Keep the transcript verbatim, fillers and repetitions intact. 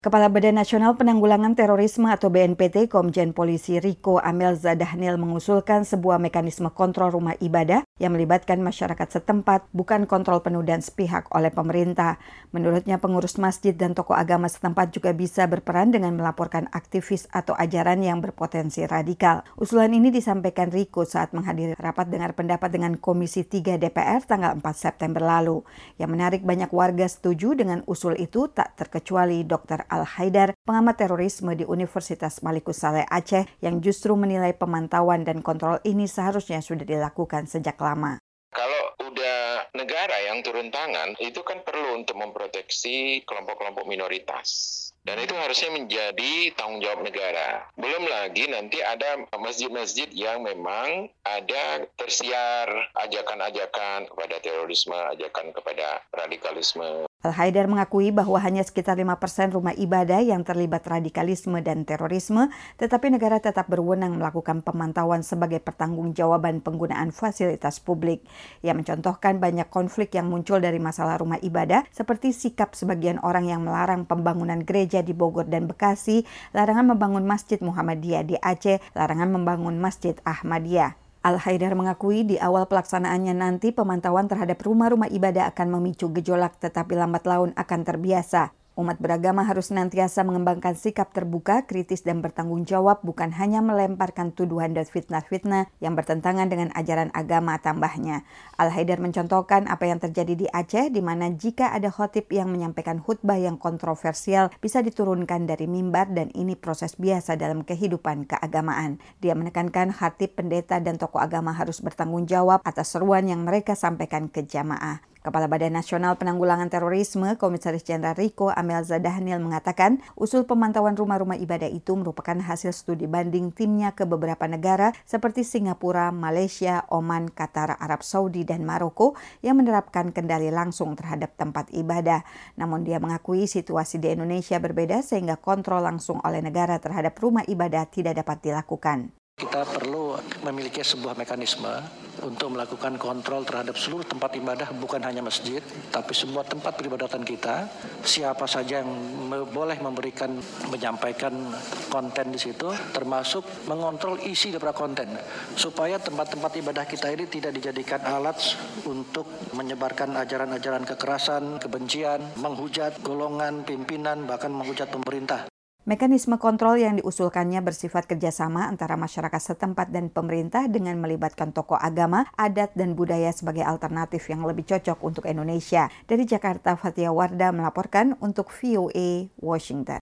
Kepala Badan Nasional Penanggulangan Terorisme atau B N P T, Komjen Polisi Riko Amelza Dhanil mengusulkan sebuah mekanisme kontrol rumah ibadah yang melibatkan masyarakat setempat, bukan kontrol penuh dan sepihak oleh pemerintah. Menurutnya, pengurus masjid dan tokoh agama setempat juga bisa berperan dengan melaporkan aktivis atau ajaran yang berpotensi radikal. Usulan ini disampaikan Riko saat menghadiri rapat dengar pendapat dengan Komisi tiga D P R tanggal empat September lalu. Yang menarik, banyak warga setuju dengan usul itu, tak terkecuali Dokter Al-Haidar, pengamat terorisme di Universitas Malikus Saleh Aceh, yang justru menilai pemantauan dan kontrol ini seharusnya sudah dilakukan sejak lama. Kalau udah negara yang turun tangan, itu kan perlu untuk memproteksi kelompok-kelompok minoritas. Dan itu harusnya menjadi tanggung jawab negara. Belum lagi nanti ada masjid-masjid yang memang ada tersiar ajakan-ajakan kepada terorisme, ajakan kepada radikalisme. Al-Haidar mengakui bahwa hanya sekitar lima persen rumah ibadah yang terlibat radikalisme dan terorisme, tetapi negara tetap berwenang melakukan pemantauan sebagai pertanggungjawaban penggunaan fasilitas publik. Ia mencontohkan banyak konflik yang muncul dari masalah rumah ibadah, seperti sikap sebagian orang yang melarang pembangunan gereja di Bogor dan Bekasi, larangan membangun Masjid Muhammadiyah di Aceh, larangan membangun Masjid Ahmadiyah. Al-Haidar mengakui di awal pelaksanaannya nanti pemantauan terhadap rumah-rumah ibadah akan memicu gejolak, tetapi lambat laun akan terbiasa. Umat beragama harus senantiasa mengembangkan sikap terbuka, kritis, dan bertanggung jawab, bukan hanya melemparkan tuduhan dan fitnah-fitnah yang bertentangan dengan ajaran agama, tambahnya. Al-Haidar mencontohkan apa yang terjadi di Aceh, di mana jika ada khotib yang menyampaikan khutbah yang kontroversial, bisa diturunkan dari mimbar, dan ini proses biasa dalam kehidupan keagamaan. Dia menekankan khatib, pendeta, dan tokoh agama harus bertanggung jawab atas seruan yang mereka sampaikan ke jamaah. Kepala Badan Nasional Penanggulangan Terorisme, Komisaris Jenderal Riko Amelza Dhanil mengatakan, usul pemantauan rumah-rumah ibadah itu merupakan hasil studi banding timnya ke beberapa negara seperti Singapura, Malaysia, Oman, Qatar, Arab Saudi, dan Maroko yang menerapkan kendali langsung terhadap tempat ibadah. Namun dia mengakui situasi di Indonesia berbeda sehingga kontrol langsung oleh negara terhadap rumah ibadah tidak dapat dilakukan. Kita perlu memiliki sebuah mekanisme untuk melakukan kontrol terhadap seluruh tempat ibadah, bukan hanya masjid, tapi semua tempat peribadatan kita. Siapa saja yang boleh memberikan, menyampaikan konten di situ, termasuk mengontrol isi daripada konten, supaya tempat-tempat ibadah kita ini tidak dijadikan alat untuk menyebarkan ajaran-ajaran kekerasan, kebencian, menghujat golongan pimpinan, bahkan menghujat pemerintah. Mekanisme kontrol yang diusulkannya bersifat kerjasama antara masyarakat setempat dan pemerintah dengan melibatkan tokoh agama, adat, dan budaya sebagai alternatif yang lebih cocok untuk Indonesia. Dari Jakarta, Fathia Wardah melaporkan untuk V O A Washington.